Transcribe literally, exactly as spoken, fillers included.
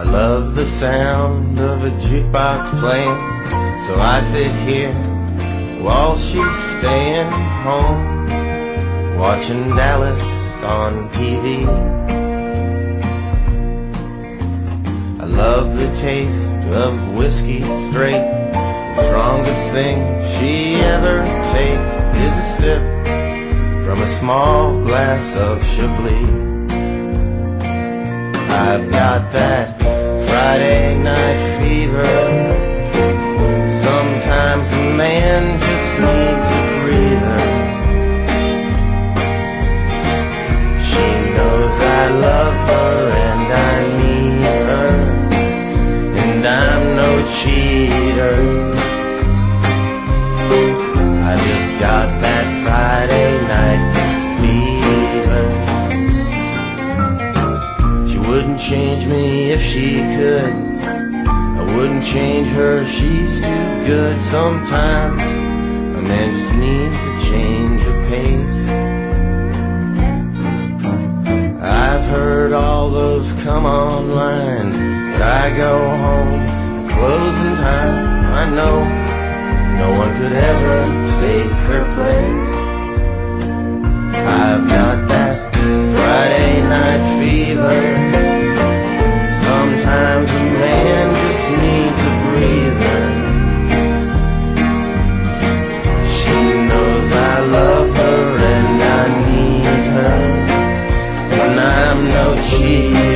I love the sound of a jukebox playing, so I sit here while she's staying home, watching Dallas on T V. I love the taste of whiskey straight. The strongest thing she ever takes is a sip from a small glass of Chablis. I've got that Friday night fever. Sometimes a man just needs a breather. She knows I love her and I need her, and I'm no cheater. I just got that Friday night fever. She wouldn't change me if she could. I wouldn't change her, she's too good. Sometimes a man just needs a change of pace. I've heard all those come on lines, but I go home at closing time. I know no one could ever take her place. I've got that Friday night fever. Sometimes a man just needs a breather. She knows I love her and I need her, and I'm no cheater.